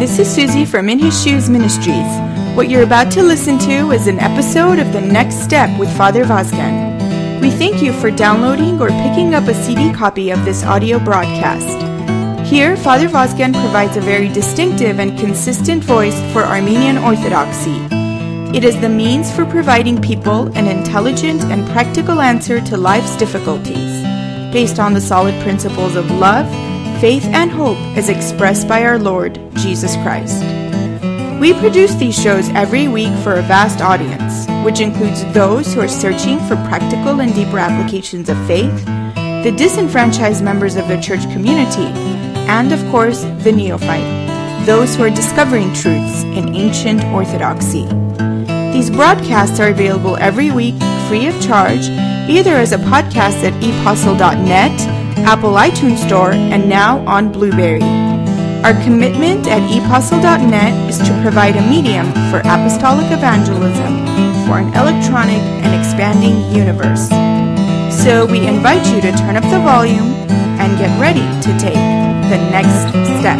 this is Susie from In His Shoes Ministries. What you're about to listen to is an episode of The Next Step with Father Vazken. We thank you for downloading or picking up a CD copy of this audio broadcast. Here, Father Vazken provides a very distinctive and consistent voice for Armenian Orthodoxy. It is the means for providing people an intelligent and practical answer to life's difficulties, based on the solid principles of love, faith, and hope as expressed by our Lord, Jesus Christ. We produce these shows every week for a vast audience, which includes those who are searching for practical and deeper applications of faith, the disenfranchised members of the church community, and of course, the neophyte, those who are discovering truths in ancient orthodoxy. These broadcasts are available every week free of charge, either as a podcast at epostle.net, Apple iTunes Store, and now on Blueberry. Our commitment at epostle.net is to provide a medium for apostolic evangelism for an electronic and expanding universe. So we invite you to turn up the volume and get ready to take the next step.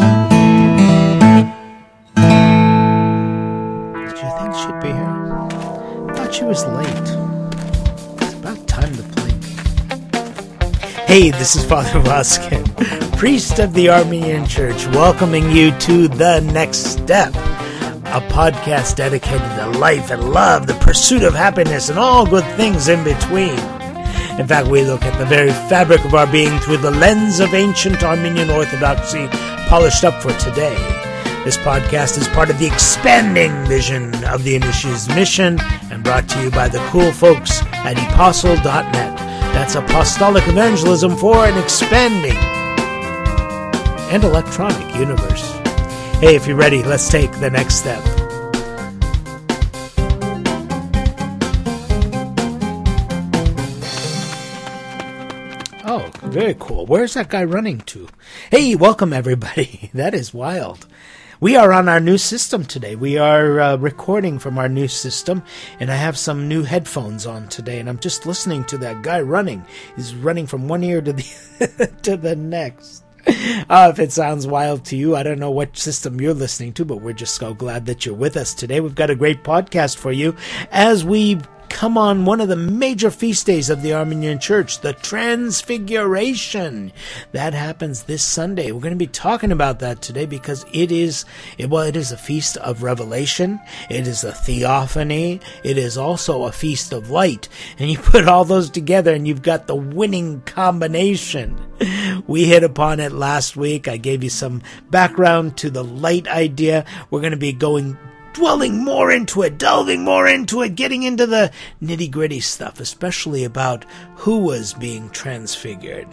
Did you think she'd be here? I thought she was late. It's about time to blink. Hey, this is Father Vazken, priest of the Armenian Church, welcoming you to The Next Step, a podcast dedicated to life and love, the pursuit of happiness, and all good things in between. In fact, we look at the very fabric of our being through the lens of ancient Armenian Orthodoxy, polished up for today. This podcast is part of the expanding vision of the Initiate's mission and brought to you by the cool folks at epostle.net. That's apostolic evangelism for an expanding and electronic universe. Hey, if you're ready, let's take the next step. Oh, very cool. Where's that guy running to? Hey, welcome everybody. That is wild. We are on our new system today. We are recording from our new system, and I have some new headphones on today, and I'm just listening to that guy running. He's running from one ear to the to the next. If it sounds wild to you, I don't know what system you're listening to, but we're just so glad that you're with us today. We've got a great podcast for you as we come on one of the major feast days of the Armenian Church, the Transfiguration. That happens this Sunday. We're going to be talking about that today because it is a feast of revelation. It is a theophany. It is also a feast of light. And you put all those together and you've got the winning combination. We hit upon it last week. I gave you some background to the light idea. We're going to be delving more into it, getting into the nitty-gritty stuff, especially about who was being transfigured.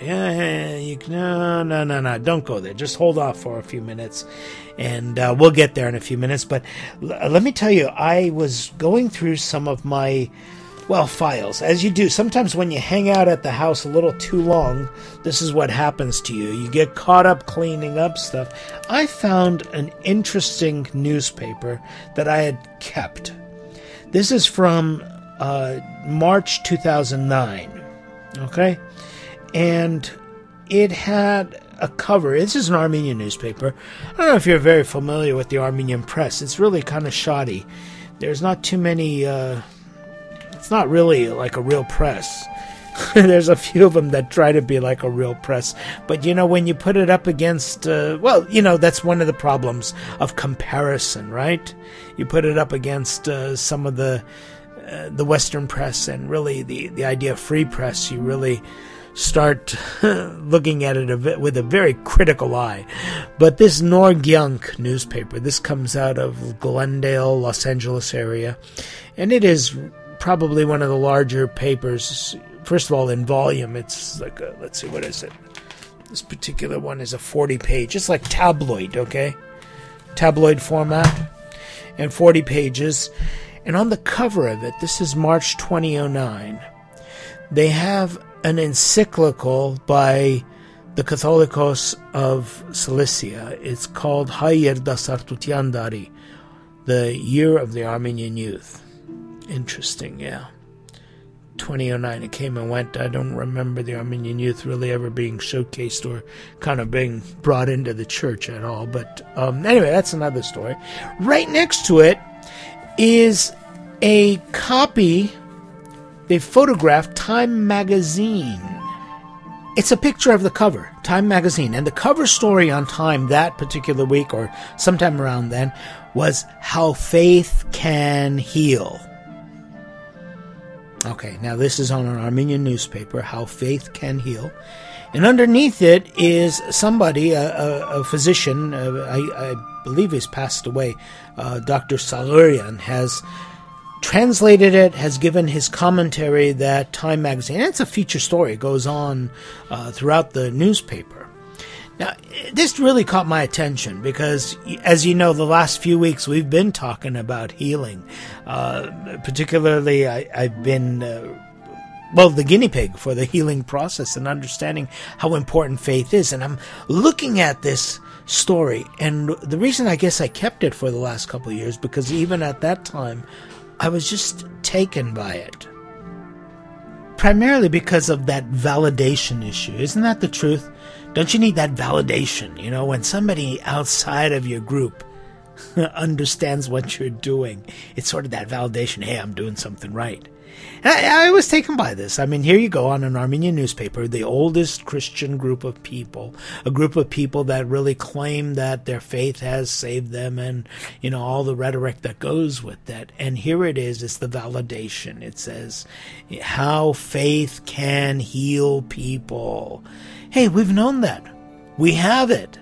No, don't go there. Just hold off for a few minutes, and we'll get there in a few minutes. But let me tell you, I was going through some of my files, as you do. Sometimes when you hang out at the house a little too long, this is what happens to you. You get caught up cleaning up stuff. I found an interesting newspaper that I had kept. This is from March 2009, okay? And it had a cover. This is an Armenian newspaper. I don't know if you're very familiar with the Armenian press. It's really kind of shoddy. There's not too many... It's not really like a real press. There's a few of them that try to be like a real press. But, when you put it up against, that's one of the problems of comparison, right? You put it up against some of the Western press and really the idea of free press, you really start looking at it with a very critical eye. But this Norgyunk newspaper, this comes out of Glendale, Los Angeles area, and it is probably one of the larger papers. First of all, in volume, it's like let's see, what is it? This particular one is a 40-page. It's like tabloid, okay? Tabloid format, and 40 pages. And on the cover of it, this is March 2009, they have an encyclical by the Catholicos of Cilicia. It's called Hayir Dasartutian Dari, the Year of the Armenian Youth. Interesting, yeah. 2009. It came and went. I don't remember the Armenian Youth really ever being showcased or kind of being brought into the church at all. But anyway, that's another story. Right next to it is a copy. They photographed Time magazine. It's a picture of the cover, Time magazine. And the cover story on Time that particular week, or sometime around then, was How Faith Can Heal. Okay, now this is on an Armenian newspaper, How Faith Can Heal. And underneath it is somebody, a physician, I believe he's passed away, Dr. Salurian, has translated it, has given his commentary that Time magazine, and it's a feature story, it goes on throughout the newspaper. Now, this really caught my attention because, as you know, the last few weeks we've been talking about healing. Particularly, I've been, the guinea pig for the healing process and understanding how important faith is. And I'm looking at this story, and the reason I guess I kept it for the last couple of years, because even at that time, I was just taken by it. Primarily because of that validation issue. Isn't that the truth? Don't you need that validation? You know, when somebody outside of your group understands what you're doing, it's sort of that validation, hey, I'm doing something right. And I was taken by this. I mean, here you go on an Armenian newspaper, the oldest Christian group of people, a group of people that really claim that their faith has saved them and, you know, all the rhetoric that goes with that. And here it is, it's the validation. It says, how faith can heal people. Hey, we've known that. We have it.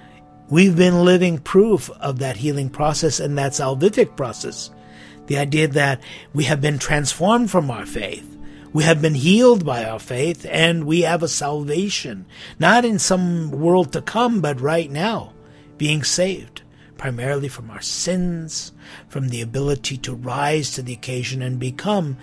We've been living proof of that healing process and that salvific process. The idea that we have been transformed from our faith. We have been healed by our faith, and we have a salvation. Not in some world to come, but right now, being saved. Primarily from our sins, from the ability to rise to the occasion and become,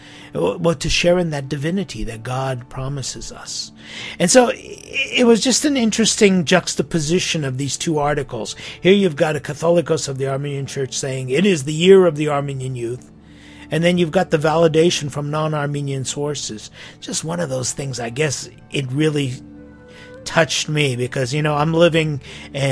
to share in that divinity that God promises us. And so it was just an interesting juxtaposition of these two articles. Here you've got a Catholicos of the Armenian Church saying, it is the year of the Armenian youth. And then you've got the validation from non-Armenian sources. Just one of those things, I guess, it really touched me because, you know, I'm living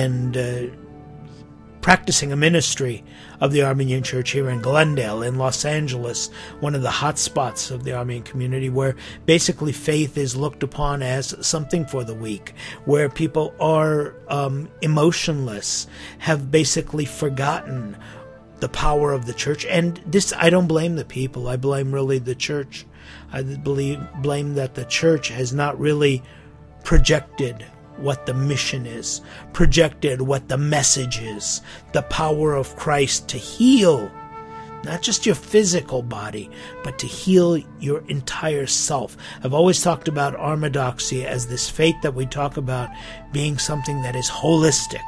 and practicing a ministry of the Armenian Church here in Glendale, in Los Angeles, one of the hot spots of the Armenian community, where basically faith is looked upon as something for the weak, where people are emotionless, have basically forgotten the power of the church. And this, I don't blame the people. I blame really the church. I blame that the church has not really projected what the mission is, projected what the message is, the power of Christ to heal, not just your physical body, but to heal your entire self. I've always talked about orthodoxy as this faith that we talk about being something that is holistic,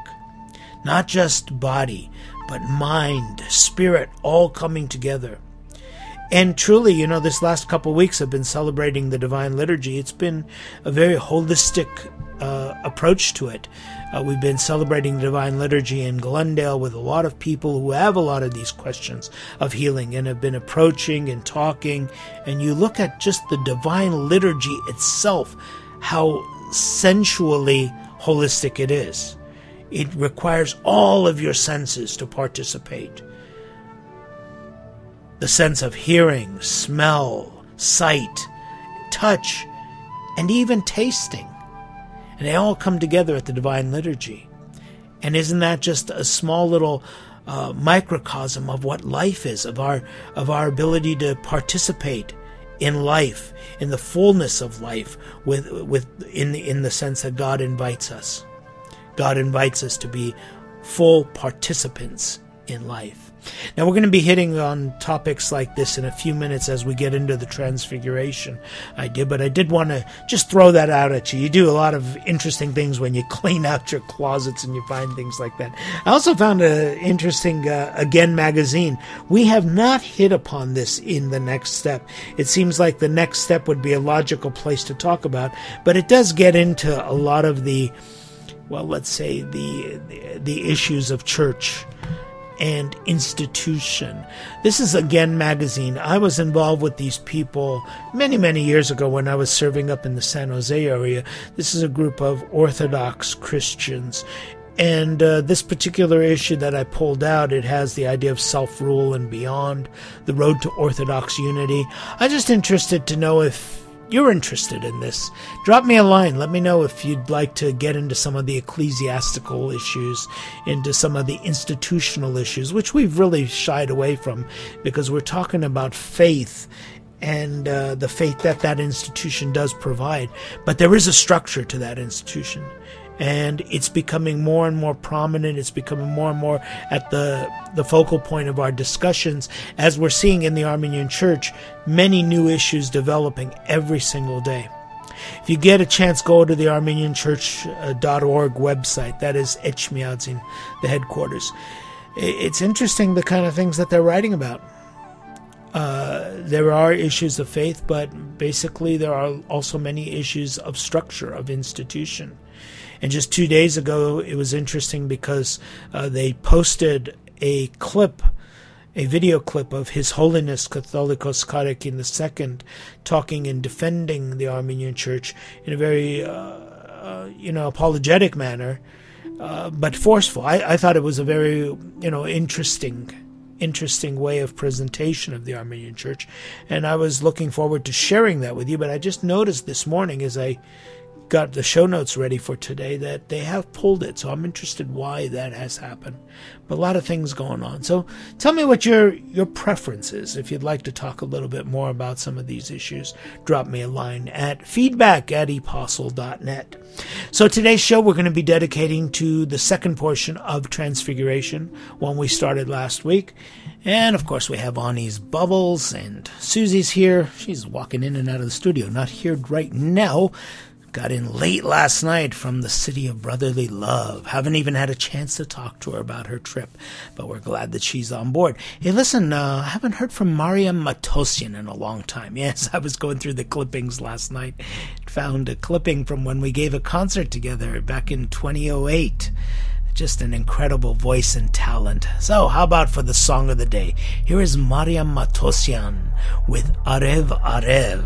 not just body, but mind, spirit, all coming together. And truly, you know, this last couple of weeks have been celebrating the Divine Liturgy. It's been a very holistic approach to it. We've been celebrating the Divine Liturgy in Glendale with a lot of people who have a lot of these questions of healing and have been approaching and talking. And you look at just the Divine Liturgy itself, how sensually holistic it is. It requires all of your senses to participate. The sense of hearing, smell, sight, touch, and even tasting. And they all come together at the Divine Liturgy. And isn't that just a small little microcosm of what life is, of our ability to participate in life, in the fullness of life, in the sense that God invites us. God invites us to be full participants in life. Now, we're going to be hitting on topics like this in a few minutes as we get into the Transfiguration idea, but I did want to just throw that out at you. You do a lot of interesting things when you clean out your closets and you find things like that. I also found an interesting Again magazine. We have not hit upon this in the next step. It seems like the next step would be a logical place to talk about, but it does get into a lot of the, well, let's say the issues of church and institution. This is Again magazine. I was involved with these people many, many years ago when I was serving up in the San Jose area. This is a group of Orthodox Christians. And this particular issue that I pulled out, it has the idea of self-rule and beyond, the road to Orthodox unity. I'm just interested to know if you're interested in this. Drop me a line. Let me know if you'd like to get into some of the ecclesiastical issues, into some of the institutional issues, which we've really shied away from because we're talking about faith and the faith that that institution does provide. But there is a structure to that institution. And it's becoming more and more prominent. It's becoming more and more at the focal point of our discussions, as we're seeing in the Armenian Church, many new issues developing every single day. If you get a chance, go to the ArmenianChurch.org website. That is Echmiadzin, the headquarters. It's interesting the kind of things that they're writing about. There are issues of faith, but basically there are also many issues of structure, of institution. And just 2 days ago, it was interesting because they posted a video clip of His Holiness Catholicos Karakin II talking and defending the Armenian Church in a very, apologetic manner, but forceful. I thought it was a very, interesting way of presentation of the Armenian Church, and I was looking forward to sharing that with you. But I just noticed this morning as I got the show notes ready for today that they have pulled it, so I'm interested why that has happened. But a lot of things going on. So tell me what your preference is. If you'd like to talk a little bit more about some of these issues, drop me a line at feedback@epostle.net. So today's show we're going to be dedicating to the second portion of Transfiguration, one we started last week. And of course we have Ani's Bubbles, and Susie's here. She's walking in and out of the studio, not here right now. Got in late last night from the city of brotherly love. Haven't even had a chance to talk to her about her trip, but we're glad that she's on board. Hey, listen, I haven't heard from Mariam Matosian in a long time. Yes, I was going through the clippings last night. Found a clipping from when we gave a concert together back in 2008. Just an incredible voice and talent. So, how about for the song of the day? Here is Mariam Matosian with Arev Arev.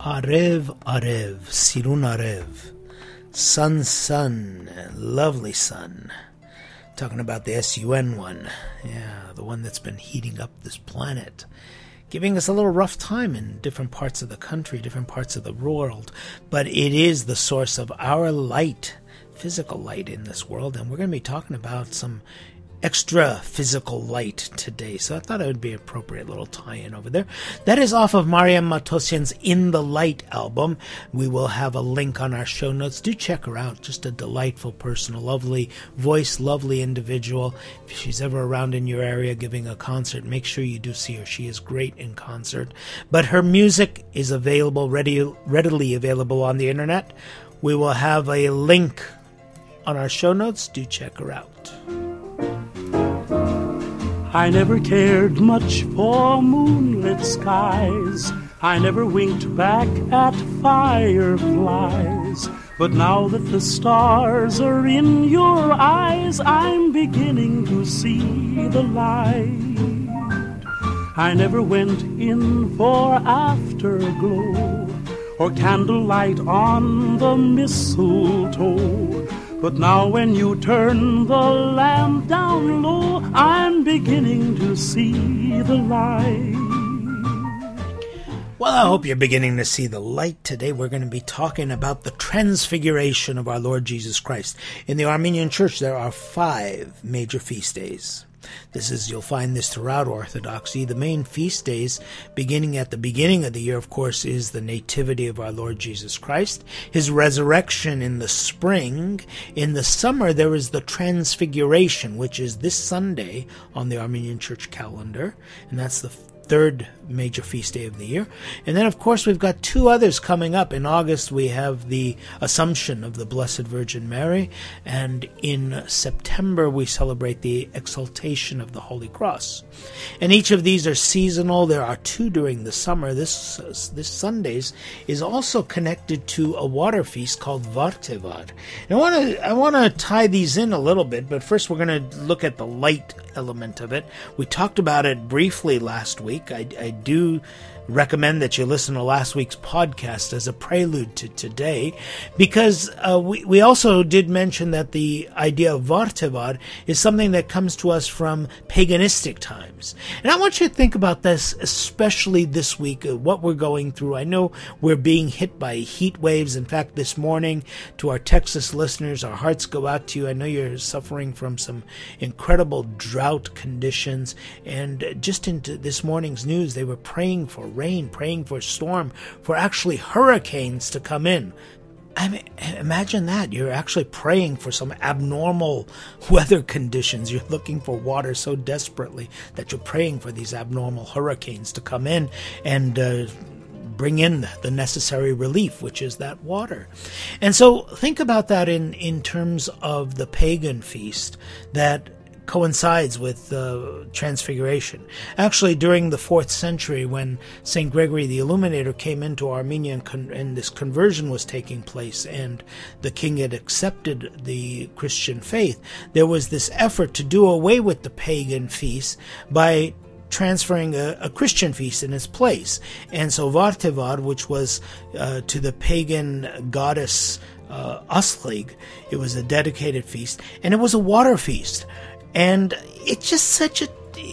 Arev, Arev, Sirun Arev. Sun, lovely sun. Talking about the SUN one. Yeah, the one that's been heating up this planet. Giving us a little rough time in different parts of the country, different parts of the world. But it is the source of our light, physical light in this world. And we're going to be talking about some extra physical light today. So I thought it would be an appropriate little tie-in over there. That is off of Mariam Matosian's In the Light album. We will have a link on our show notes. Do check her out. Just a delightful person, a lovely voice, lovely individual. If she's ever around in your area giving a concert, make sure you do see her. She is great in concert. But her music is available, readily available on the internet. We will have a link on our show notes. Do check her out. I never cared much for moonlit skies. I never winked back at fireflies. But now that the stars are in your eyes, I'm beginning to see the light. I never went in for afterglow or candlelight on the mistletoe. But now when you turn the lamp down low, I'm beginning to see the light. Well, I hope you're beginning to see the light. Today we're going to be talking about the transfiguration of our Lord Jesus Christ. In the Armenian Church, there are 5 major feast days. You'll find this throughout Orthodoxy. The main feast days, beginning at the beginning of the year, of course, is the Nativity of our Lord Jesus Christ, His resurrection in the spring. In the summer, there is the Transfiguration, which is this Sunday on the Armenian Church calendar, and that's the 3rd major feast day of the year. And then, of course, we've got 2 others coming up. In August, we have the Assumption of the Blessed Virgin Mary, and in September, we celebrate the Exaltation of the Holy Cross. And each of these are seasonal. There are 2 during the summer. This Sunday's is also connected to a water feast called Vartevad. And I want to tie these in a little bit, but first we're going to look at the light element of it. We talked about it briefly last week. I do recommend that you listen to last week's podcast as a prelude to today, because we also did mention that the idea of Vartevad is something that comes to us from paganistic times. And I want you to think about this, especially this week, what we're going through. I know we're being hit by heat waves. In fact, this morning, to our Texas listeners, our hearts go out to you. I know you're suffering from some incredible drought conditions, and just into this morning's news, they were praying for rain, praying for storm, for actually hurricanes to come in. I mean, imagine that. You're actually praying for some abnormal weather conditions. You're looking for water so desperately that you're praying for these abnormal hurricanes to come in and bring in the necessary relief, which is that water. And so think about that in terms of the pagan feast that coincides with the Transfiguration. Actually, during the 4th century, when St. Gregory the Illuminator came into Armenia and this conversion was taking place and the king had accepted the Christian faith, there was this effort to do away with the pagan feast by transferring a Christian feast in its place. And so Vartevad, which was to the pagan goddess Aslig, it was a dedicated feast, and it was a water feast. And it's just such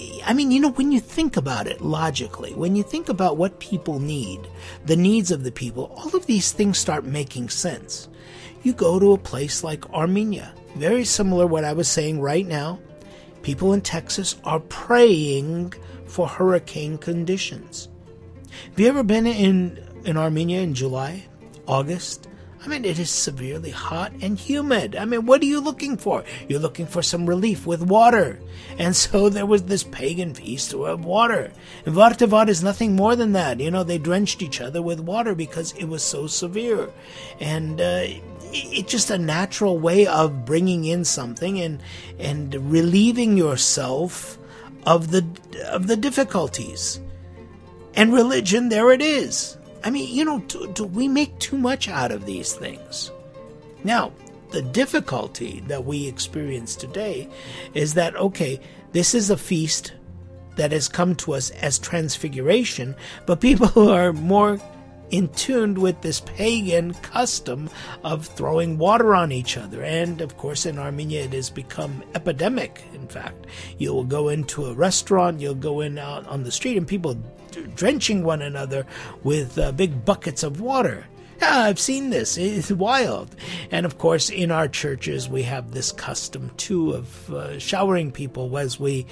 when you think about it logically, when you think about what people need, the needs of the people, all of these things start making sense. You go to a place like Armenia, very similar to what I was saying right now. People in Texas are praying for hurricane conditions. Have you ever been in Armenia in July, August? I mean, it is severely hot and humid. I mean, what are you looking for? You're looking for some relief with water. And so there was this pagan feast of water. And Vartevad is nothing more than that. You know, they drenched each other with water because it was so severe. And it's just a natural way of bringing in something and relieving yourself of the difficulties. And religion, there it is. I mean, do we make too much out of these things? Now, the difficulty that we experience today is that, okay, this is a feast that has come to us as Transfiguration, but people are more in tune with this pagan custom of throwing water on each other. And of course in Armenia it has become epidemic. In fact, you'll go into a restaurant, you'll go in out on the street, and people drenching one another with big buckets of water. Yeah, I've seen this. It's wild. And of course, in our churches, we have this custom too of showering people as we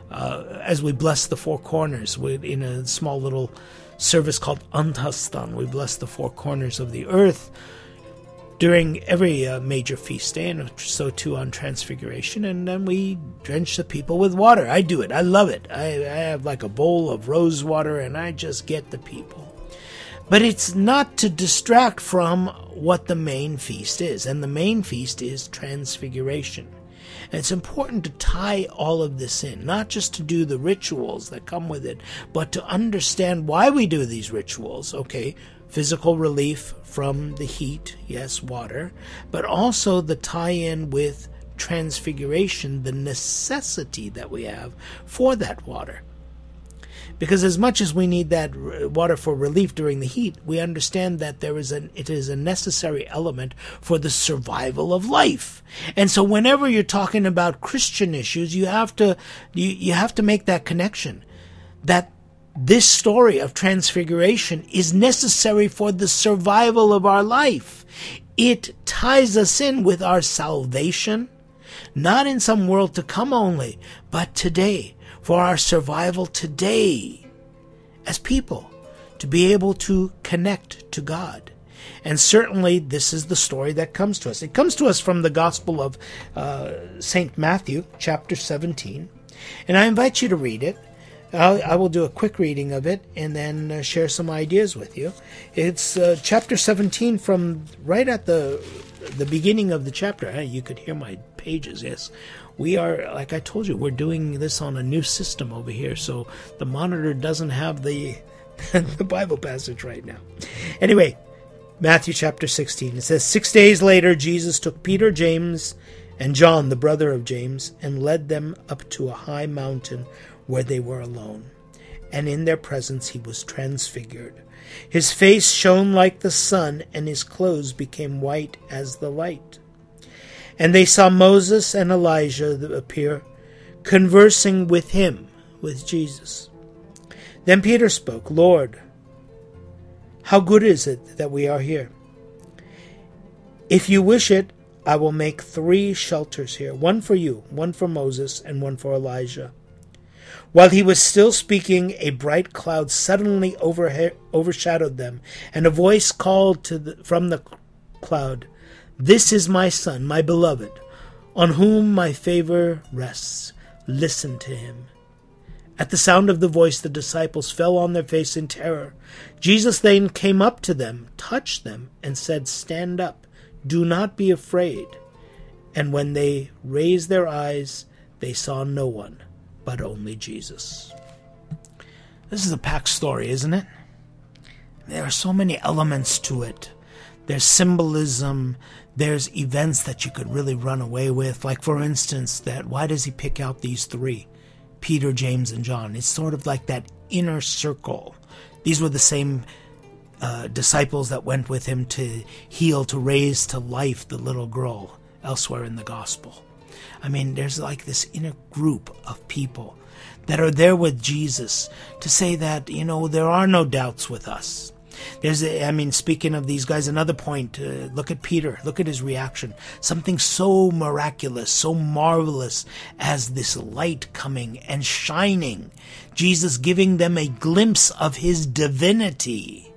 bless the four corners. In a small little service called Antastan, we bless the four corners of the earth during every major feast day, and so too on Transfiguration. And then we drench the people with water. I do it. I love it. I have like a bowl of rose water, and I just get the people. But it's not to distract from what the main feast is. And the main feast is Transfiguration. And it's important to tie all of this in, not just to do the rituals that come with it, but to understand why we do these rituals. Okay, physical relief from the heat, yes, water, but also the tie-in with Transfiguration, the necessity that we have for that water. Because as much as we need that water for relief during the heat, we understand that it is a necessary element for the survival of life. And so whenever you're talking about Christian issues, you have to make that connection, that this story of Transfiguration is necessary for the survival of our life. It ties us in with our salvation, not in some world to come only, but today. For our survival today as people, to be able to connect to God. And certainly this is the story that comes to us. It comes to us from the Gospel of St. Matthew, chapter 17. And I invite you to read it. I will do a quick reading of it and then share some ideas with you. It's chapter 17 from right at the beginning of the chapter. You could hear my pages, yes. We are, like I told you, we're doing this on a new system over here, so the monitor doesn't have the Bible passage right now. Anyway, Matthew chapter 16. It says, 6 days later, Jesus took Peter, James, and John, the brother of James, and led them up to a high mountain where they were alone. And in their presence he was transfigured. His face shone like the sun, and his clothes became white as the light. And they saw Moses and Elijah appear, conversing with him, with Jesus. Then Peter spoke, Lord, how good is it that we are here? If you wish it, I will make 3 shelters here, one for you, one for Moses, and one for Elijah. While he was still speaking, a bright cloud suddenly overshadowed them, and a voice called from the cloud, This is my Son, my beloved, on whom my favor rests. Listen to him. At the sound of the voice, the disciples fell on their face in terror. Jesus then came up to them, touched them, and said, Stand up, do not be afraid. And when they raised their eyes, they saw no one, but only Jesus. This is a packed story, isn't it? There are so many elements to it. There's symbolism, there's events that you could really run away with. Like, for instance, that why does he pick out these 3? Peter, James, and John. It's sort of like that inner circle. These were the same disciples that went with him to heal, to raise to life the little girl elsewhere in the gospel. I mean, there's like this inner group of people that are there with Jesus to say that, there are no doubts with us. Speaking of these guys, another point, look at Peter, look at his reaction. Something so miraculous, so marvelous as this light coming and shining. Jesus giving them a glimpse of his divinity.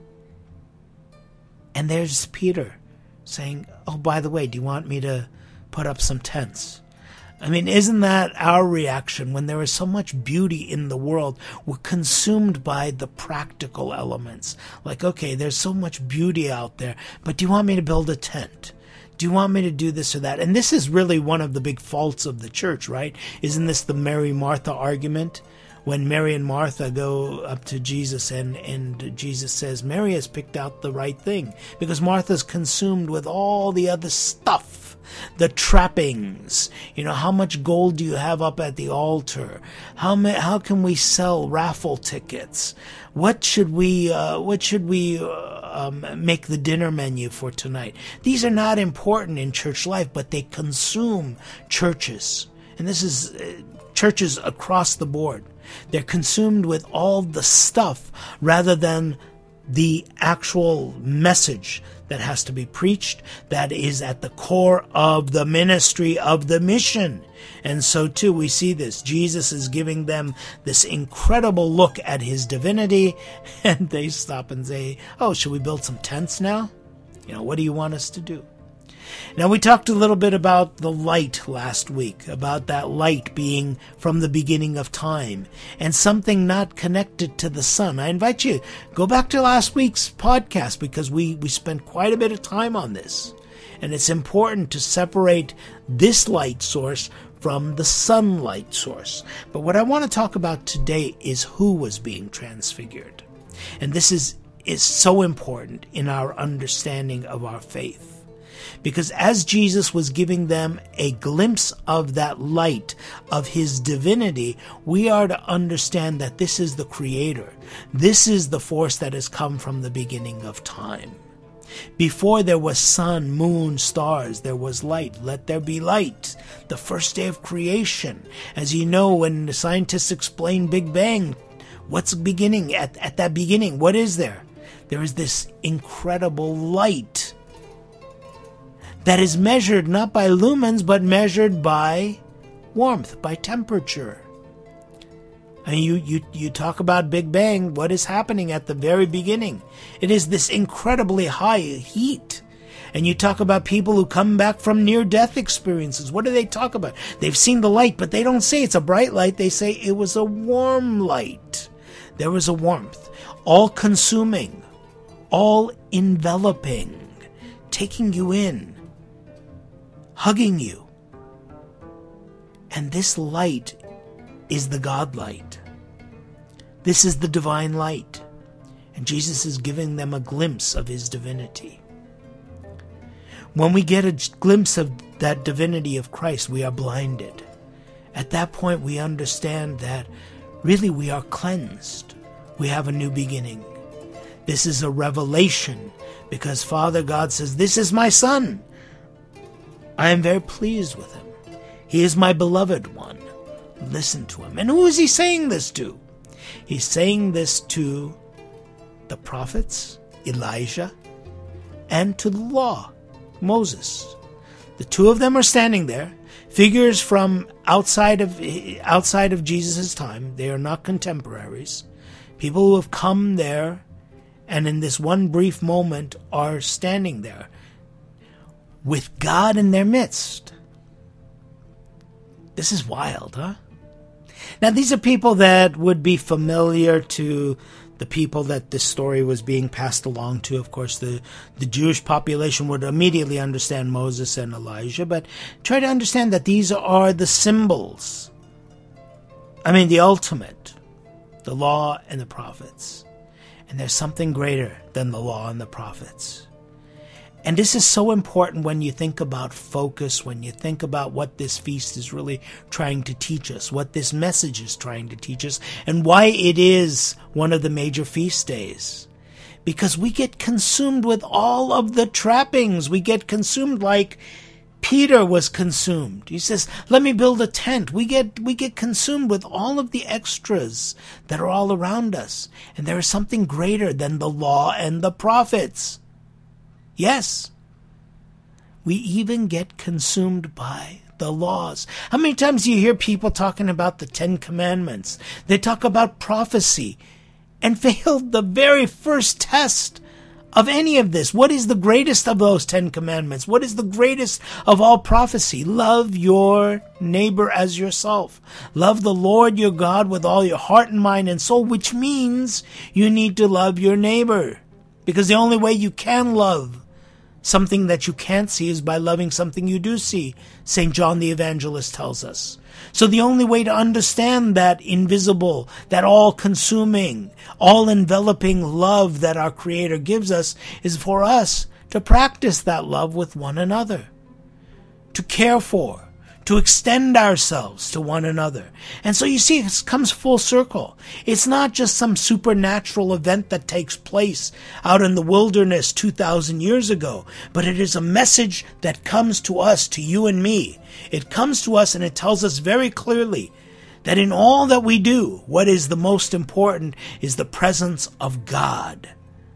And there's Peter saying, oh, by the way, do you want me to put up some tents? I mean, isn't that our reaction when there is so much beauty in the world? We're consumed by the practical elements. Like, okay, there's so much beauty out there, but do you want me to build a tent? Do you want me to do this or that? And this is really one of the big faults of the church, right? Isn't this the Mary-Martha argument? When Mary and Martha go up to Jesus and Jesus says, Mary has picked out the right thing. Because Martha's consumed with all the other stuff, the trappings. How much gold do you have up at the altar? How can we sell raffle tickets? What should we make the dinner menu for tonight. These are not important in church life, but they consume churches. And this is churches across the board. They're consumed with all the stuff rather than the actual message that has to be preached, that is at the core of the ministry of the mission. And so too we see this. Jesus is giving them this incredible look at his divinity, and they stop and say, oh, should we build some tents now? What do you want us to do? Now, we talked a little bit about the light last week, about that light being from the beginning of time, and something not connected to the sun. I invite you, go back to last week's podcast, because we spent quite a bit of time on this. And it's important to separate this light source from the sunlight source. But what I want to talk about today is who was being transfigured. And this is so important in our understanding of our faith. Because as Jesus was giving them a glimpse of that light of his divinity, we are to understand that this is the Creator. This is the force that has come from the beginning of time. Before there was sun, moon, stars, there was light. Let there be light. The first day of creation. As you know, when the scientists explain Big Bang, what's beginning? At that beginning, what is there? There is this incredible light that is measured not by lumens, but measured by warmth, by temperature. And you talk about Big Bang, what is happening at the very beginning? It is this incredibly high heat. And you talk about people who come back from near-death experiences. What do they talk about? They've seen the light, but they don't say it's a bright light. They say it was a warm light. There was a warmth, all-consuming, all-enveloping, taking you in, hugging you. And this light is the God light. This is the divine light. And Jesus is giving them a glimpse of his divinity. When we get a glimpse of that divinity of Christ, we are blinded. At that point, we understand that really we are cleansed. We have a new beginning. This is a revelation, because Father God says, this is my Son. I am very pleased with him. He is my beloved one. Listen to him. And who is he saying this to? He's saying this to the prophets, Elijah, and to the law, Moses. The two of them are standing there, figures from outside of Jesus' time. They are not contemporaries. People who have come there and in this one brief moment are standing there with God in their midst. This is wild, huh? Now, these are people that would be familiar to the people that this story was being passed along to. Of course, the Jewish population would immediately understand Moses and Elijah, but try to understand that these are the symbols. The ultimate, the law and the prophets. And there's something greater than the law and the prophets. And this is so important when you think about focus, when you think about what this feast is really trying to teach us, what this message is trying to teach us, and why it is one of the major feast days. Because we get consumed with all of the trappings. We get consumed like Peter was consumed. He says, let me build a tent. We get consumed with all of the extras that are all around us. And there is something greater than the law and the prophets. Yes, we even get consumed by the laws. How many times do you hear people talking about the 10 Commandments? They talk about prophecy and failed the very first test of any of this. What is the greatest of those 10 Commandments? What is the greatest of all prophecy? Love your neighbor as yourself. Love the Lord your God with all your heart and mind and soul, which means you need to love your neighbor. Because the only way you can love something that you can't see is by loving something you do see, St. John the Evangelist tells us. So the only way to understand that invisible, that all-consuming, all-enveloping love that our Creator gives us is for us to practice that love with one another, to care for, to extend ourselves to one another. And so you see, it comes full circle. It's not just some supernatural event that takes place out in the wilderness 2,000 years ago, but it is a message that comes to us, to you and me. It comes to us and it tells us very clearly that in all that we do, what is the most important is the presence of God.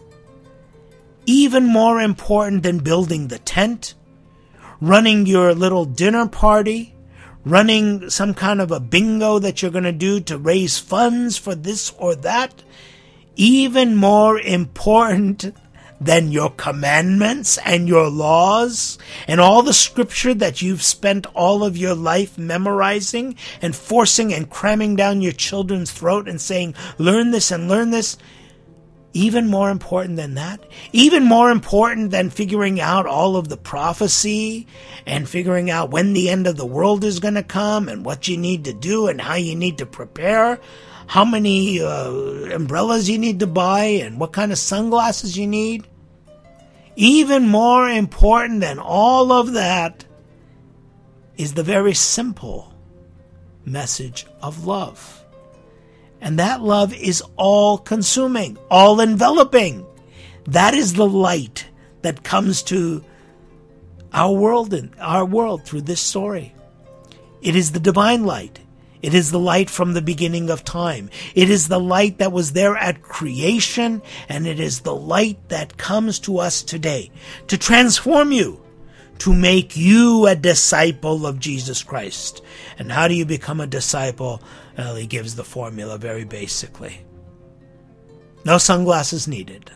Even more important than building the tent, running your little dinner party, running some kind of a bingo that you're going to do to raise funds for this or that, even more important than your commandments and your laws and all the scripture that you've spent all of your life memorizing and forcing and cramming down your children's throat and saying, learn this and learn this. Even more important than that, even more important than figuring out all of the prophecy and figuring out when the end of the world is going to come and what you need to do and how you need to prepare, how many umbrellas you need to buy and what kind of sunglasses you need. Even more important than all of that is the very simple message of love. And that love is all-consuming, all-enveloping. That is the light that comes to our world through this story. It is the divine light. It is the light from the beginning of time. It is the light that was there at creation, and it is the light that comes to us today to transform you, to make you a disciple of Jesus Christ. And how do you become a disciple? Well, he gives the formula very basically. No sunglasses needed.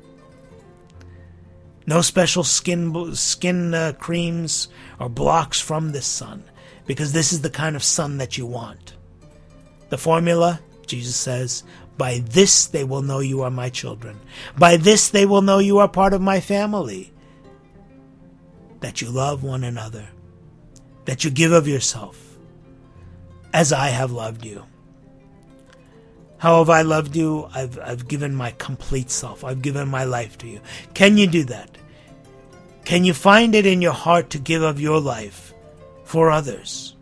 No special skin creams or blocks from this sun, because this is the kind of sun that you want. The formula, Jesus says, by this they will know you are my children. By this they will know you are part of my family. That you love one another. That you give of yourself. As I have loved you. How have I loved you? I've given my complete self. I've given my life to you. Can you do that? Can you find it in your heart to give of your life for others?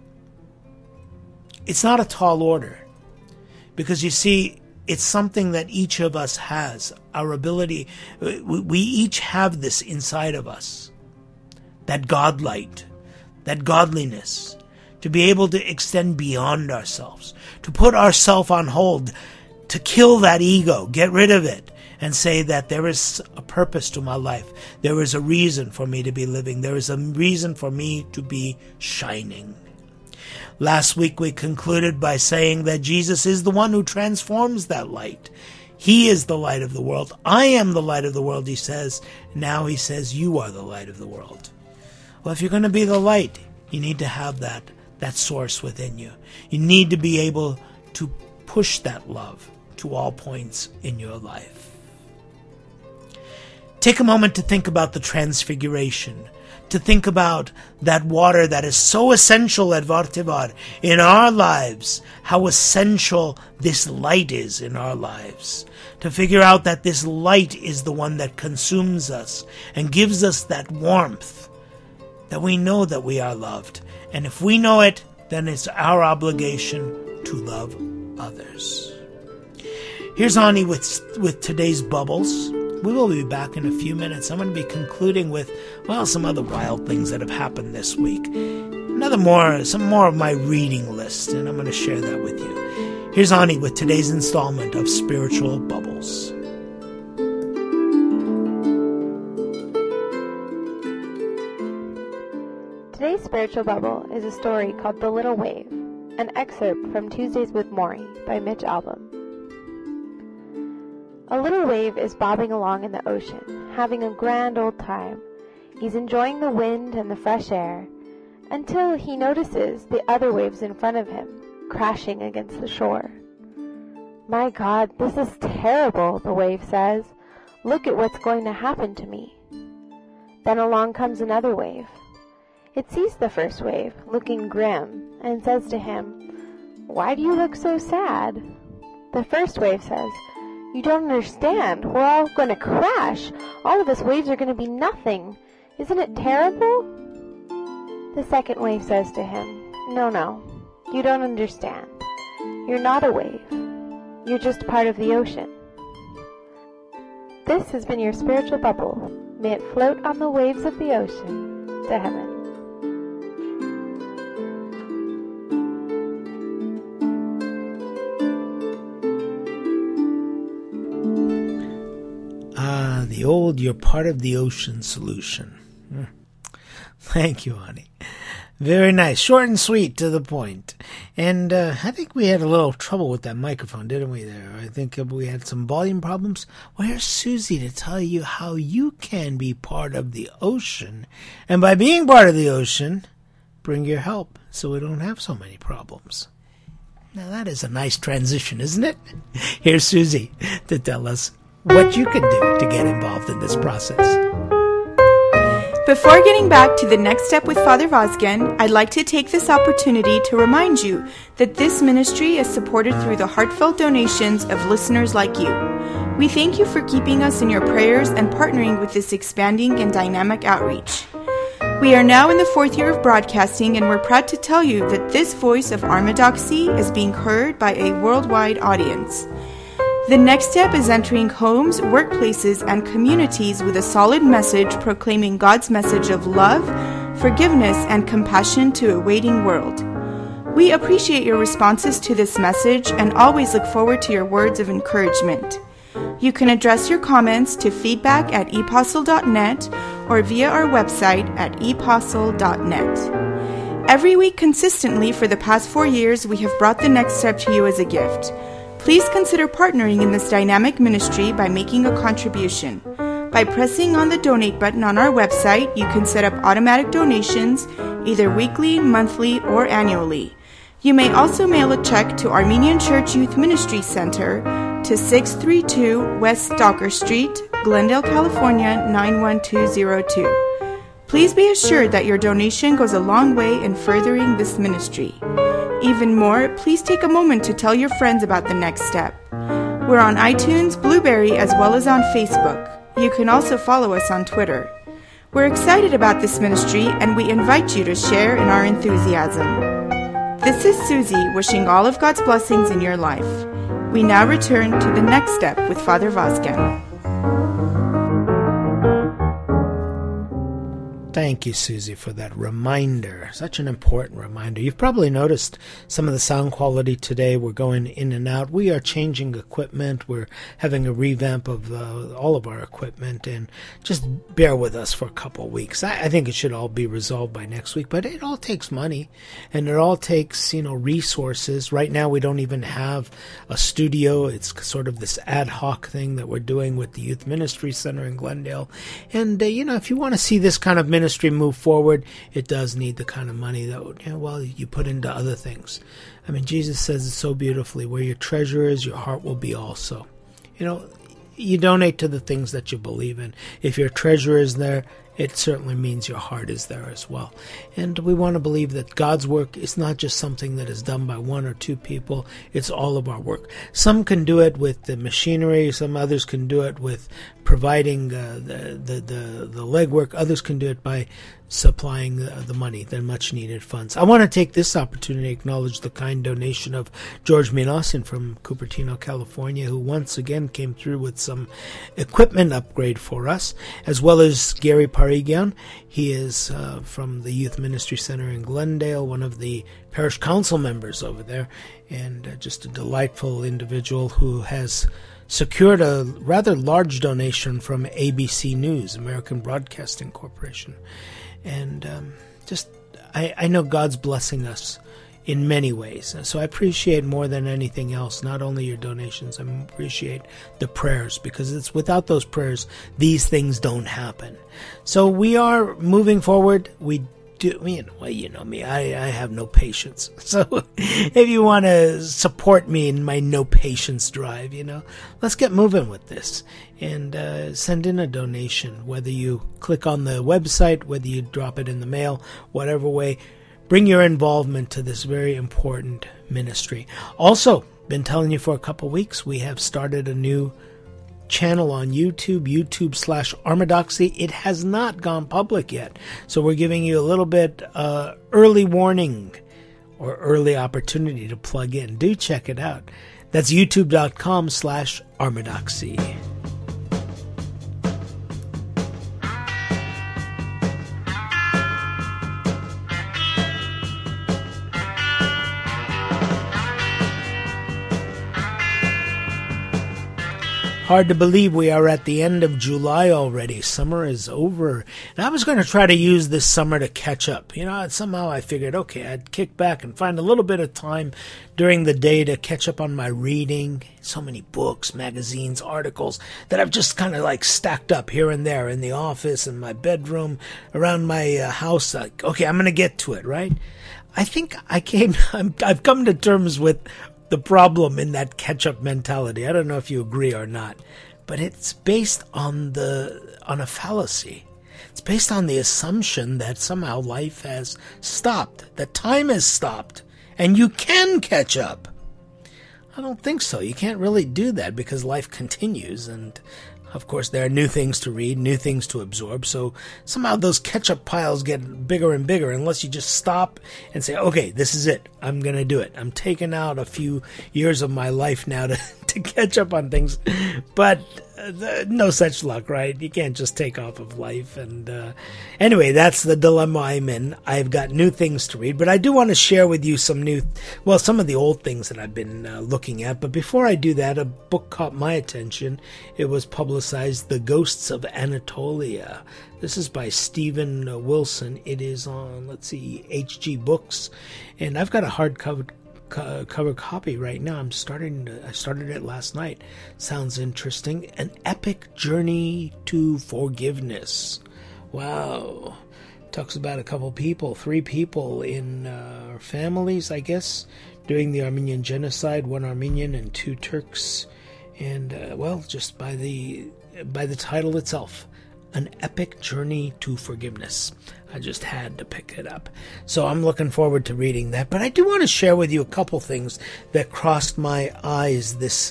It's not a tall order. Because you see, it's something that each of us has. Our ability, we each have this inside of us. That God light, that godliness, to be able to extend beyond ourselves, to put ourselves on hold, to kill that ego, get rid of it, and say that there is a purpose to my life. There is a reason for me to be living. There is a reason for me to be shining. Last week we concluded by saying that Jesus is the one who transforms that light. He is the light of the world. I am the light of the world, he says. Now he says, you are the light of the world. Well, if you're going to be the light, you need to have that source within you. You need to be able to push that love to all points in your life. Take a moment to think about the transfiguration, to think about that water that is so essential at Vartivar in our lives, how essential this light is in our lives, to figure out that this light is the one that consumes us and gives us that warmth, that we know that we are loved. And if we know it, then it's our obligation to love others. Here's Ani with today's bubbles. We will be back in a few minutes. I'm going to be concluding with, some other wild things that have happened this week. Some more of my reading list, and I'm going to share that with you. Here's Ani with today's installment of Spiritual Bubbles. Today's spiritual bubble is a story called The Little Wave, an excerpt from Tuesdays with Maury by Mitch Albom. A little wave is bobbing along in the ocean, having a grand old time. He's enjoying the wind and the fresh air, until he notices the other waves in front of him, crashing against the shore. "My God, this is terrible," the wave says. "Look at what's going to happen to me." Then along comes another wave. It sees the first wave, looking grim, and says to him, "Why do you look so sad?" The first wave says, "You don't understand. We're all going to crash. All of us waves are going to be nothing. Isn't it terrible?" The second wave says to him, No, you don't understand. You're not a wave. You're just part of the ocean. This has been your spiritual bubble. May it float on the waves of the ocean to heaven. The old "you're part of the ocean" solution. Thank you, honey. Very nice. Short and sweet, to the point. And I think we had a little trouble with that microphone, didn't we, there? I think we had some volume problems. Well, here's Susie to tell you how you can be part of the ocean. And by being part of the ocean, bring your help so we don't have so many problems. Now, that is a nice transition, isn't it? Here's Susie to tell us what you can do to get involved in this process. Before getting back to the next step with Father Vazgen, I'd like to take this opportunity to remind you that this ministry is supported through the heartfelt donations of listeners like you. We thank you for keeping us in your prayers and partnering with this expanding and dynamic outreach. We are now in the 4th year of broadcasting, and we're proud to tell you that this voice of Armadoxy is being heard by a worldwide audience. The next step is entering homes, workplaces, and communities with a solid message proclaiming God's message of love, forgiveness, and compassion to a waiting world. We appreciate your responses to this message and always look forward to your words of encouragement. You can address your comments to feedback@epostle.net or via our website at epostle.net. Every week consistently for the past 4 years, we have brought the next step to you as a gift. Please consider partnering in this dynamic ministry by making a contribution. By pressing on the donate button on our website, you can set up automatic donations, either weekly, monthly, or annually. You may also mail a check to Armenian Church Youth Ministry Center to 632 West Stalker Street, Glendale, California 91202. Please be assured that your donation goes a long way in furthering this ministry. Even more, please take a moment to tell your friends about the next step. We're on iTunes, Blueberry, as well as on Facebook. You can also follow us on Twitter. We're excited about this ministry, and we invite you to share in our enthusiasm. This is Susie wishing all of God's blessings in your life. We now return to the next step with Father Vazgen. Thank you, Susie, for that reminder. Such an important reminder. You've probably noticed some of the sound quality today. We're going in and out. We are changing equipment. We're having a revamp of all of our equipment, and just bear with us for a couple of weeks. I think it should all be resolved by next week, but it all takes money, and it all takes, resources. Right now, we don't even have a studio. It's sort of this ad hoc thing that we're doing with the Youth Ministry Center in Glendale. And, if you want to see this kind of ministry move forward, it does need the kind of money that you put into other things. I mean, Jesus says it so beautifully, where your treasure is, your heart will be also. You donate to the things that you believe in. If your treasure is there, it certainly means your heart is there as well. And we want to believe that God's work is not just something that is done by one or two people. It's all of our work. Some can do it with the machinery. Some others can do it with providing the legwork. Others can do it by supplying the money, the much-needed funds. I want to take this opportunity to acknowledge the kind donation of George Minasin from Cupertino, California, who once again came through with some equipment upgrade for us, as well as Gary Parigian. He is from the Youth Ministry Center in Glendale, one of the parish council members over there, and just a delightful individual who has secured a rather large donation from ABC News, American Broadcasting Corporation. And I know God's blessing us in many ways. So I appreciate more than anything else, not only your donations, I appreciate the prayers, because it's without those prayers, these things don't happen. So we are moving forward. We do, you know me, I have no patience. So if you want to support me in my no patience drive, let's get moving with this and send in a donation, whether you click on the website, whether you drop it in the mail, whatever way. Bring your involvement to this very important ministry. Also, been telling you for a couple weeks, we have started a new channel on YouTube, YouTube/Armadoxy. It has not gone public yet, so we're giving you a little bit early warning or early opportunity to plug in. Do check it out. That's youtube.com/Armadoxy. Hard to believe we are at the end of July already. Summer is over. And I was going to try to use this summer to catch up. Somehow I figured, okay, I'd kick back and find a little bit of time during the day to catch up on my reading. So many books, magazines, articles that I've just kind of like stacked up here and there in the office, in my bedroom, around my house. Okay, I'm going to get to it, right? I think I've come to terms with the problem in that catch-up mentality. I don't know if you agree or not, but it's based on a fallacy. It's based on the assumption that somehow life has stopped, that time has stopped, and you can catch up. I don't think so. You can't really do that because life continues, and of course there are new things to read, new things to absorb, so somehow those catch-up piles get bigger and bigger unless you just stop and say, okay, this is it. I'm going to do it. I'm taking out a few years of my life now to catch up on things, but no such luck, right? You can't just take off of life. And anyway, that's the dilemma I'm in. I've got new things to read, but I do want to share with you some of the old things that I've been looking at. But before I do that, a book caught my attention. It was publicized, The Ghosts of Anatolia. This is by Stephen Wilson. It is on, HG Books, and I've got a hardcover copy right now. I started it last night. Sounds interesting. An Epic Journey to Forgiveness. Wow. Talks about a couple people, 3 people in families, I guess, during the Armenian genocide, 1 Armenian and 2 Turks. And just by the title itself, An Epic Journey to Forgiveness. I just had to pick it up. So I'm looking forward to reading that. But I do want to share with you a couple things that crossed my eyes this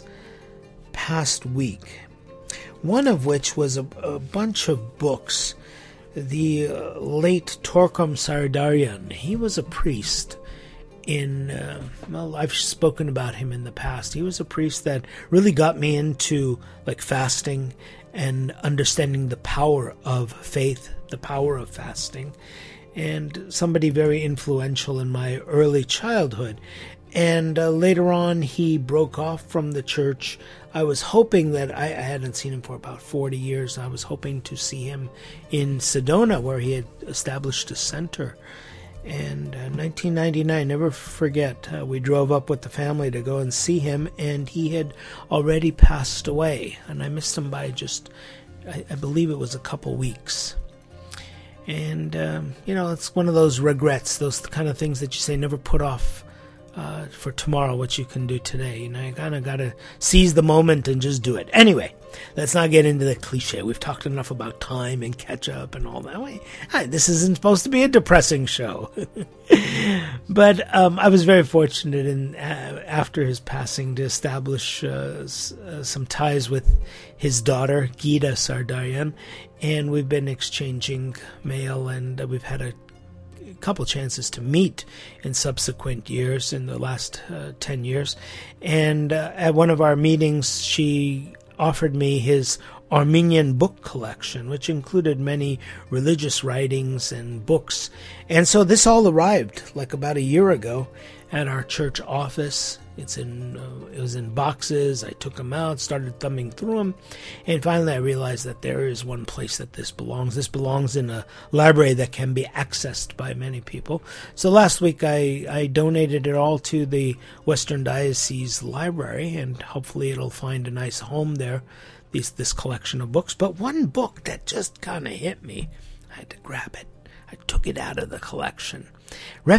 past week. One of which was a bunch of books. The late Torkom Sardarian, he was a priest I've spoken about him in the past. He was a priest that really got me into fasting and understanding the power of faith, the power of fasting, and somebody very influential in my early childhood. And later on, he broke off from the church. I was hoping that I hadn't seen him for about 40 years. I was hoping to see him in Sedona, where he had established a center. And 1999, never forget, we drove up with the family to go and see him, and he had already passed away. And I missed him by I believe it was a couple weeks. And, it's one of those regrets, those kind of things that you say never put off for tomorrow what you can do today. You kind of got to seize the moment and just do it. Anyway, let's not get into the cliche. We've talked enough about time and catch up and all that. This isn't supposed to be a depressing show. But I was very fortunate after his passing to establish some ties with his daughter, Gita Sardarian, and we've been exchanging mail, and we've had a couple chances to meet in subsequent years, in the last 10 years. And at one of our meetings, she offered me his Armenian book collection, which included many religious writings and books. And so this all arrived about a year ago at our church office. It was in boxes. I took them out, started thumbing through them, and finally I realized that there is one place that this belongs. This belongs in a library that can be accessed by many people. So last week I donated it all to the Western Diocese Library, and hopefully it'll find a nice home there, this collection of books. But one book that just kind of hit me, I had to grab it. I took it out of the collection.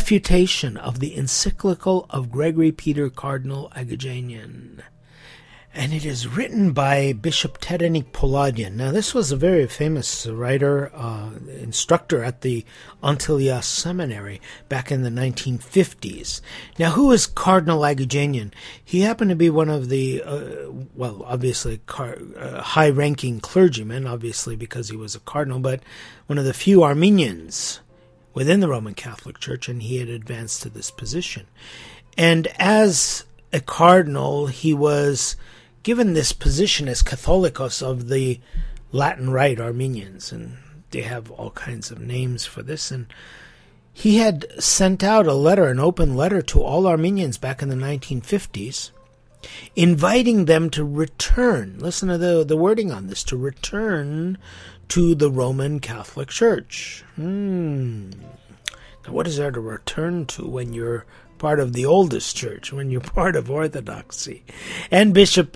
Refutation of the Encyclical of Gregory Peter Cardinal Agajanian. and it is written by Bishop Tednik Poladian. Now, this was a very famous writer, instructor at the Antilias Seminary back in the 1950s. Now, who is Cardinal Agujanian? He happened to be one of the, obviously high-ranking clergymen, obviously because he was a cardinal, but one of the few Armenians within the Roman Catholic Church, and he had advanced to this position. And as a cardinal, he was given this position as Catholicos of the Latin Rite Armenians, and they have all kinds of names for this. And he had sent out a letter, an open letter to all Armenians back in the 1950s, inviting them to return, listen to the wording on this, to return to the Roman Catholic Church. Now, what is there to return to when you're part of the oldest church, when you're part of Orthodoxy? And Bishop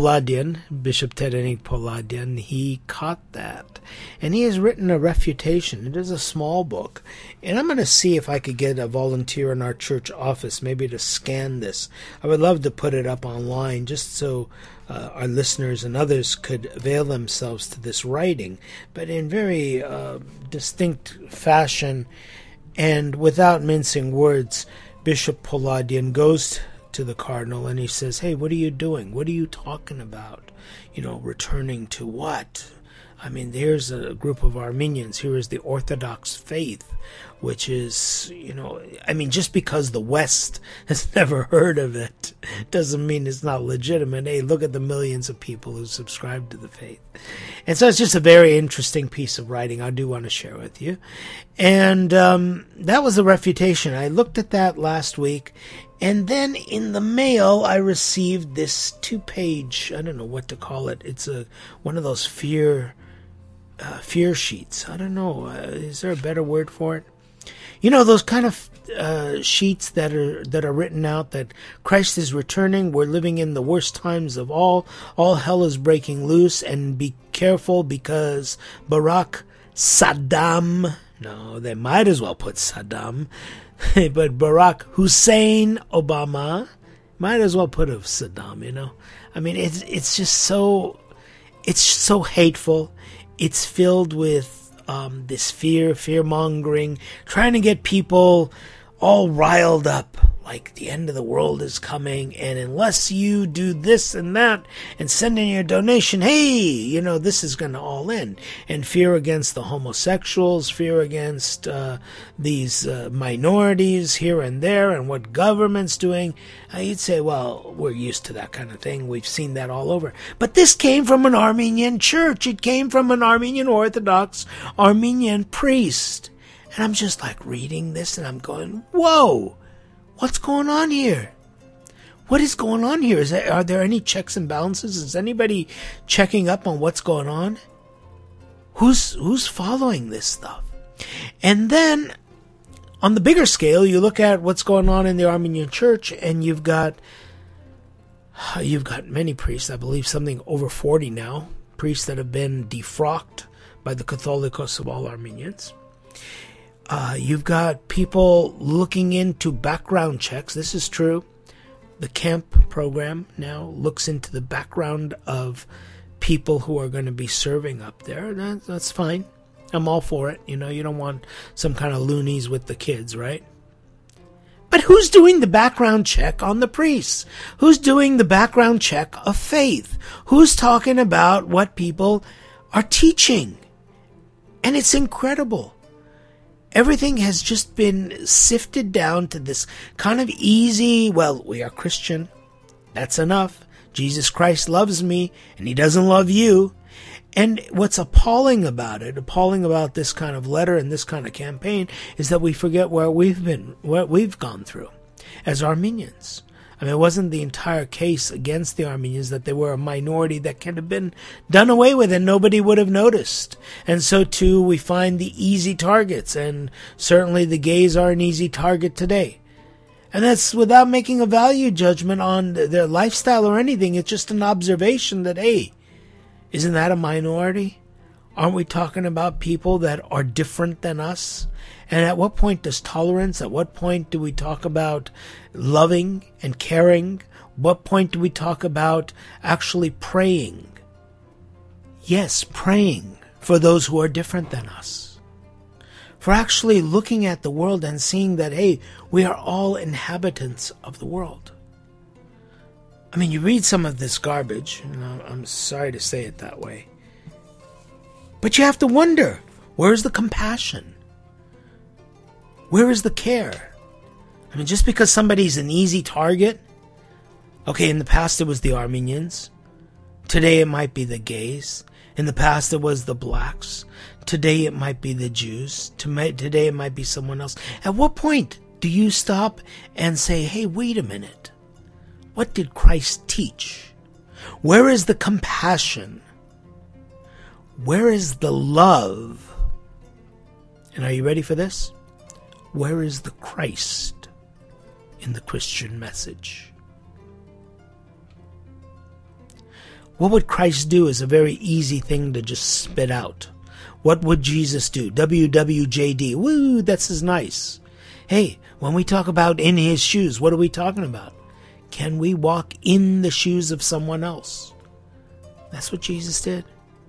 Tednik Poladian, he caught that. And he has written a refutation. It is a small book. And I'm going to see if I could get a volunteer in our church office maybe to scan this. I would love to put it up online just so our listeners and others could avail themselves to this writing, but in very distinct fashion and without mincing words. Bishop Poladian goes to the cardinal and he says, hey, what are you doing? What are you talking about? Returning to what? I mean, there's a group of Armenians. Here is the Orthodox faith, which is, just because the West has never heard of it doesn't mean it's not legitimate. Hey, look at the millions of people who subscribe to the faith. And so it's just a very interesting piece of writing I do want to share with you. And that was the refutation. I looked at that last week. And then in the mail, I received this 2-page, I don't know what to call it. It's one of those fear sheets. I don't know. Is there a better word for it? Those kind of sheets that are written out that Christ is returning. We're living in the worst times of all. All hell is breaking loose, and be careful because Saddam. No, they might as well put Saddam, but Barack Hussein Obama might as well put of Saddam. I mean, it's just so hateful. It's filled with this fear-mongering, trying to get people all riled up, like the end of the world is coming, and unless you do this and that and send in your donation, hey, this is going to all end. And fear against the homosexuals, fear against these minorities here and there, and what government's doing. You'd say, well, we're used to that kind of thing. We've seen that all over. But this came from an Armenian church. It came from an Armenian Orthodox Armenian priest. And I'm just like reading this and I'm going, whoa, what's going on here? What is going on here? Are there any checks and balances? Is anybody checking up on what's going on? Who's following this stuff? And then on the bigger scale, you look at what's going on in the Armenian church, and you've got many priests, I believe something over 40 now, priests that have been defrocked by the Catholicos of all Armenians. You've got people looking into background checks. This is true. The camp program now looks into the background of people who are going to be serving up there. That's fine. I'm all for it. You don't want some kind of loonies with the kids, right? But who's doing the background check on the priests? Who's doing the background check of faith? Who's talking about what people are teaching? And it's incredible. Everything has just been sifted down to this kind of easy, well, we are Christian. That's enough. Jesus Christ loves me, and he doesn't love you. And what's appalling about this kind of letter and this kind of campaign, is that we forget where we've been, what we've gone through as Armenians. I mean, it wasn't the entire case against the Armenians that they were a minority that could have been done away with and nobody would have noticed. And so, too, we find the easy targets, and certainly the gays are an easy target today. And that's without making a value judgment on their lifestyle or anything. It's just an observation that, hey, isn't that a minority? Aren't we talking about people that are different than us? And at what point does tolerance, at what point do we talk about loving and caring? What point do we talk about actually praying? Yes, praying for those who are different than us. For actually looking at the world and seeing that, hey, we are all inhabitants of the world. I mean, you read some of this garbage, and I'm sorry to say it that way, but you have to wonder, where's the compassion? Where is the care? I mean, just because somebody's an easy target, okay, in the past it was the Armenians. Today it might be the gays. In the past it was the blacks. Today it might be the Jews. Today it might be someone else. At what point do you stop and say, hey, wait a minute. What did Christ teach? Where is the compassion? Where is the love? And are you ready for this? Where is the Christ in the Christian message? What would Christ do is a very easy thing to just spit out. What would Jesus do? WWJD. Woo, that's as nice. Hey, when we talk about in his shoes, what are we talking about? Can we walk in the shoes of someone else? That's what Jesus did.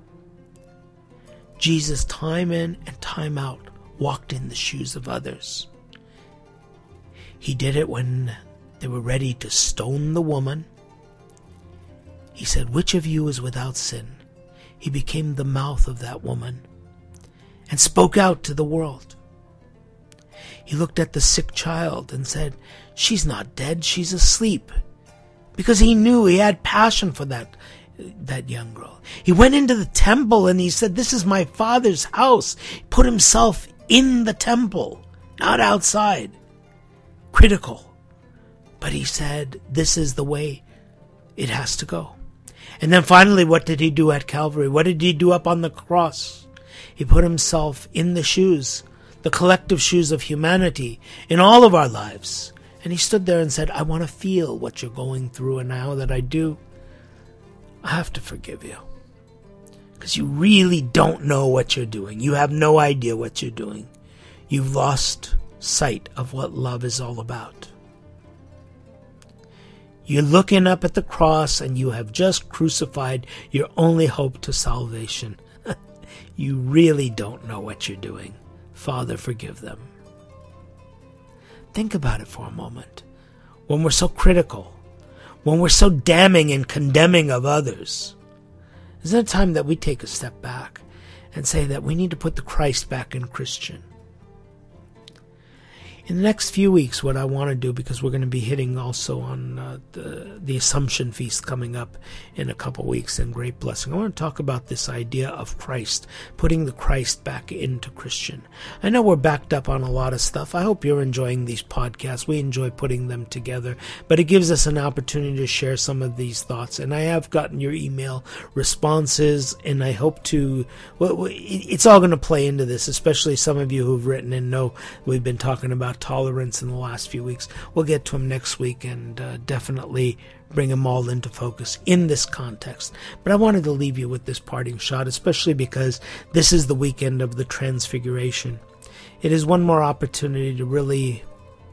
Jesus, time in and time out, walked in the shoes of others. He did it when they were ready to stone the woman. He said, which of you is without sin? He became the mouth of that woman and spoke out to the world. He looked at the sick child and said, she's not dead, she's asleep. Because he knew, he had passion for that young girl. He went into the temple and he said, this is my Father's house. He put himself in the temple, not outside. Critical. But he said, this is the way it has to go. And then finally, what did he do at Calvary? What did he do up on the cross? He put himself in the shoes, the collective shoes of humanity in all of our lives. And he stood there and said, I want to feel what you're going through, and now that I do, I have to forgive you. Because you really don't know what you're doing. You have no idea what you're doing. You've lost sight of what love is all about. You're looking up at the cross and you have just crucified your only hope to salvation. You really don't know what you're doing. Father, forgive them. Think about it for a moment. When we're so critical, when we're so damning and condemning of others, isn't it time that we take a step back and say that we need to put the Christ back in Christian? In the next few weeks, what I want to do, because we're going to be hitting also on the Assumption Feast coming up in a couple weeks in Great Blessing, I want to talk about this idea of Christ, putting the Christ back into Christian. I know we're backed up on a lot of stuff. I hope you're enjoying these podcasts. We enjoy putting them together, but it gives us an opportunity to share some of these thoughts. And I have gotten your email responses, and I hope to, well, it's all going to play into this, especially some of you who've written and know we've been talking about tolerance in the last few weeks. We'll get to them next week and definitely bring them all into focus in this context. But I wanted to leave you with this parting shot, especially because this is the weekend of the Transfiguration. It is one more opportunity to really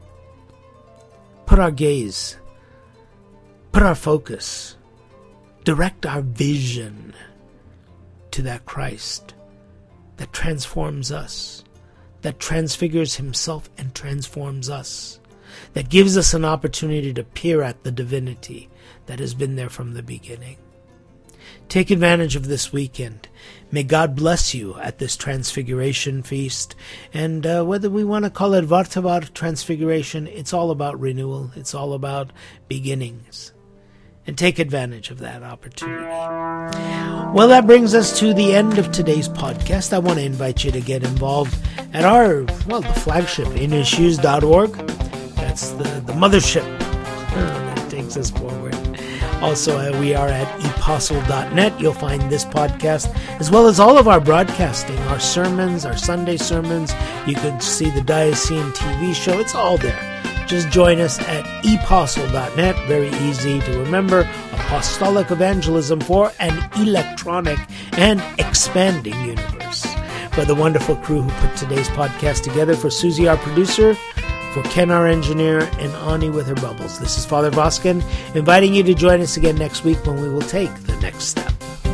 put our gaze, put our focus, direct our vision to that Christ that transforms us, that transfigures himself and transforms us, that gives us an opportunity to peer at the divinity that has been there from the beginning. Take advantage of this weekend. May God bless you at this Transfiguration Feast. And whether we want to call it Vartavar Transfiguration, it's all about renewal. It's all about beginnings. And take advantage of that opportunity. Well, that brings us to the end of today's podcast. I want to invite you to get involved at our, the flagship, inhisshoes.org. That's the mothership that takes us forward. Also, we are at epostle.net. You'll find this podcast, as well as all of our broadcasting, our sermons, our Sunday sermons. You can see the Diocesan TV show. It's all there. Just join us at epostle.net. Very easy to remember. Apostolic evangelism for an electronic and expanding universe. for the wonderful crew who put today's podcast together, for Susie, our producer, for Ken, our engineer, and Ani with her bubbles. This is Father Voskin, inviting you to join us again next week when we will take the next step.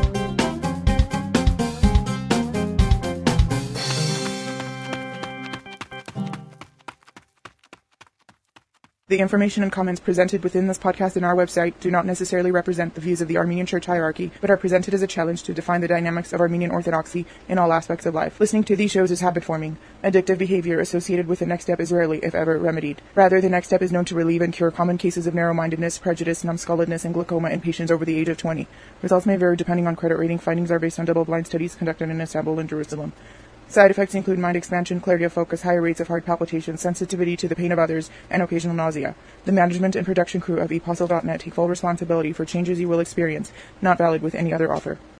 The information and comments presented within this podcast and our website do not necessarily represent the views of the Armenian Church hierarchy, but are presented as a challenge to define the dynamics of Armenian Orthodoxy in all aspects of life. Listening to these shows is habit-forming. Addictive behavior associated with the Next Step is rarely, if ever, remedied. Rather, the Next Step is known to relieve and cure common cases of narrow-mindedness, prejudice, numbskulledness, and glaucoma in patients over the age of 20. Results may vary depending on credit rating. Findings are based on double-blind studies conducted in Istanbul and Jerusalem. Side effects include mind expansion, clarity of focus, higher rates of heart palpitations, sensitivity to the pain of others, and occasional nausea. The management and production crew of ePostle.net take full responsibility for changes you will experience, not valid with any other offer.